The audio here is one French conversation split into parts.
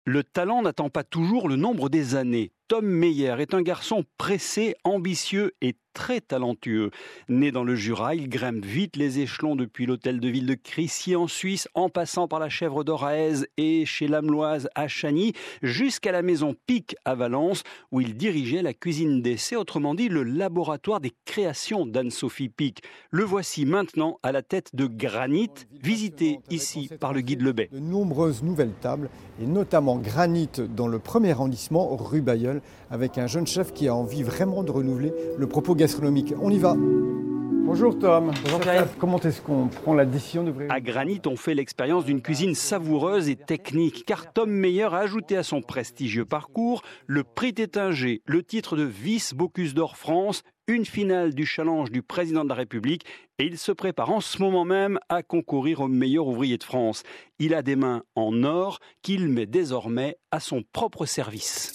Le talent n'attend pas toujours le nombre des années. Tom Meyer est un garçon pressé, ambitieux et très talentueux. Né dans le Jura, il grimpe vite les échelons depuis l'hôtel de ville de Crissier en Suisse, en passant par la Chèvre d'Or à Aise et chez l'Ameloise à Chagny, jusqu'à la maison Pic à Valence, où il dirigeait la cuisine d'essai, autrement dit le laboratoire des créations d'Anne-Sophie Pic. Le voici maintenant à la tête de Granit, visité ici par le guide Lebet. De nombreuses nouvelles tables, et notamment Granit dans le premier arrondissement, rue Bailleul, avec un jeune chef qui a envie vraiment de renouveler le propos gastronomique. On y va. Bonjour Tom. Bonjour Pierre. Comment est-ce qu'on prend la décision d'ouvrir ? À Granit, on fait l'expérience d'une cuisine savoureuse et technique, car Tom Meyer a ajouté à son prestigieux parcours le prix Tétinger, le titre de vice-Bocuse d'Or France, une finale du challenge du président de la République, et il se prépare en ce moment même à concourir au meilleur ouvrier de France. Il a des mains en or qu'il met désormais à son propre service.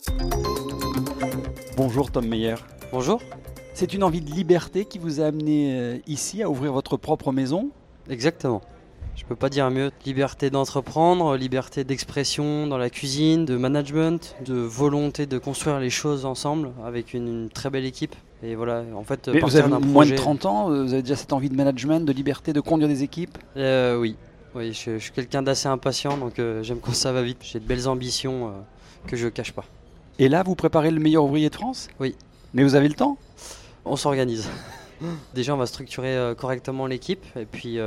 Bonjour Tom Meyer. Bonjour. C'est une envie de liberté qui vous a amené ici à ouvrir votre propre maison ? Exactement. Je ne peux pas dire mieux. Liberté d'entreprendre, liberté d'expression dans la cuisine, de management, de volonté de construire les choses ensemble avec une très belle équipe. Et voilà, en fait, mais vous avez d'un moins de projet... 30 ans, vous avez déjà cette envie de management, de liberté, de conduire des équipes ? Oui, je suis quelqu'un d'assez impatient, donc j'aime quand ça va vite. J'ai de belles ambitions que je ne cache pas. Et là, vous préparez le meilleur ouvrier de France ? Oui. Mais vous avez le temps ? On s'organise. Déjà, on va structurer correctement l'équipe. Et puis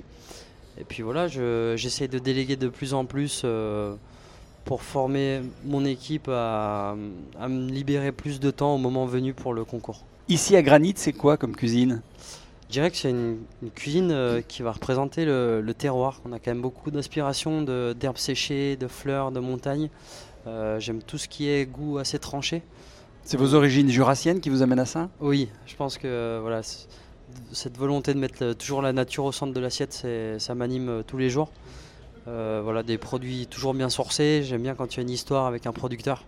voilà, j'essaie de déléguer de plus en plus pour former mon équipe à me libérer plus de temps au moment venu pour le concours. Ici à Granit, c'est quoi comme cuisine ? Je dirais que c'est une cuisine qui va représenter le terroir. On a quand même beaucoup d'inspiration d'herbes séchées, de fleurs, de montagnes. J'aime tout ce qui est goût assez tranché. C'est vos origines jurassiennes qui vous amènent à ça ? Oui, je pense que voilà, cette volonté de mettre toujours la nature au centre de l'assiette, ça m'anime tous les jours. Voilà, des produits toujours bien sourcés. J'aime bien quand il y a une histoire avec un producteur.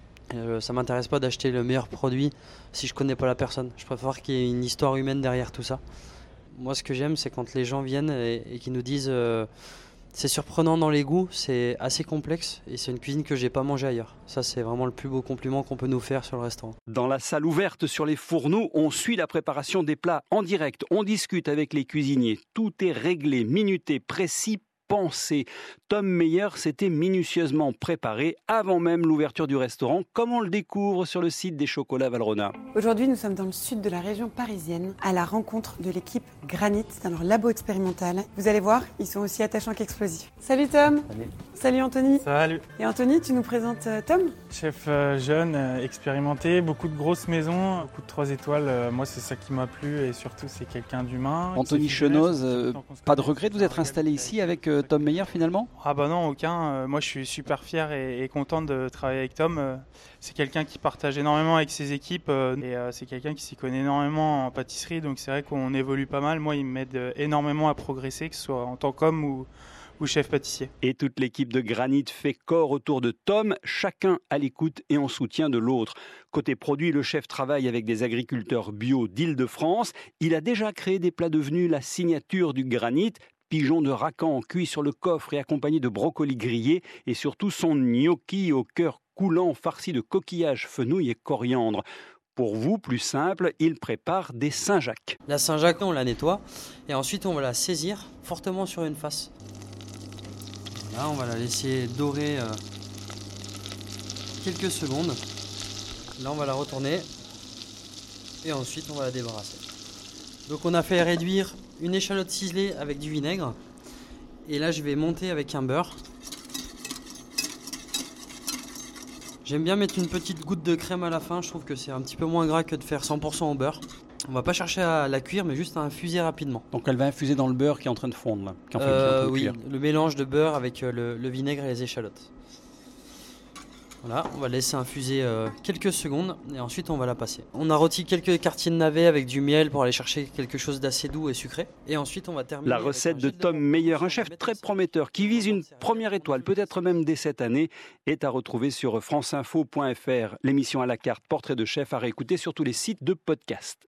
Ça m'intéresse pas d'acheter le meilleur produit si je connais pas la personne. Je préfère qu'il y ait une histoire humaine derrière tout ça. Moi, ce que j'aime, c'est quand les gens viennent et qu'ils nous disent c'est surprenant dans les goûts, c'est assez complexe et c'est une cuisine que j'ai pas mangée ailleurs. Ça, c'est vraiment le plus beau compliment qu'on peut nous faire sur le restaurant. Dans la salle ouverte sur les fourneaux, on suit la préparation des plats en direct. On discute avec les cuisiniers. Tout est réglé, minuté, précis, pensé. Tom Meyer s'était minutieusement préparé avant même l'ouverture du restaurant, comme on le découvre sur le site des Chocolats Valrhona. Aujourd'hui, nous sommes dans le sud de la région parisienne, à la rencontre de l'équipe Granit, dans leur labo expérimental. Vous allez voir, ils sont aussi attachants qu'explosifs. Salut Tom. Salut. Salut Anthony. Salut. Et Anthony, tu nous présentes Tom ? Chef jeune, expérimenté, beaucoup de grosses maisons, beaucoup de 3 étoiles. Moi, c'est ça qui m'a plu et surtout, c'est quelqu'un d'humain. Anthony Chenoz, pas de regret de vous être installé ici avec Tom Meyer finalement ? Ah bah non, aucun. Moi, je suis super fier et content de travailler avec Tom. C'est quelqu'un qui partage énormément avec ses équipes et c'est quelqu'un qui s'y connaît énormément en pâtisserie. Donc c'est vrai qu'on évolue pas mal. Moi, il m'aide énormément à progresser, que ce soit en tant qu'homme ou chef pâtissier. Et toute l'équipe de Granit fait corps autour de Tom, chacun à l'écoute et en soutien de l'autre. Côté produit, le chef travaille avec des agriculteurs bio d'Île-de-France. Il a déjà créé des plats devenus la signature du Granit. Pigeon de Racan cuit sur le coffre et accompagné de brocolis grillés et surtout son gnocchi au cœur coulant farci de coquillages, fenouil et coriandre. Pour vous, plus simple, il prépare des Saint-Jacques. La Saint-Jacques, on la nettoie et ensuite on va la saisir fortement sur une face. Là, on va la laisser dorer quelques secondes. Là, on va la retourner et ensuite on va la débarrasser. Donc on a fait réduire une échalote ciselée avec du vinaigre. Et là, je vais monter avec un beurre. J'aime bien mettre une petite goutte de crème à la fin. Je trouve que c'est un petit peu moins gras que de faire 100% au beurre. On va pas chercher à la cuire, mais juste à infuser rapidement. Donc elle va infuser dans le beurre qui est en train de fondre là. Qui est en train de oui, cuire. le mélange de beurre avec le vinaigre et les échalotes. Voilà, on va laisser infuser quelques secondes et ensuite on va la passer. On a rôti quelques quartiers de navet avec du miel pour aller chercher quelque chose d'assez doux et sucré. Et ensuite on va terminer. La recette de Tom Meyer, un chef très prometteur qui vise une première étoile, peut-être même dès cette année, est à retrouver sur franceinfo.fr. L'émission à la carte Portrait de chef à réécouter sur tous les sites de podcast.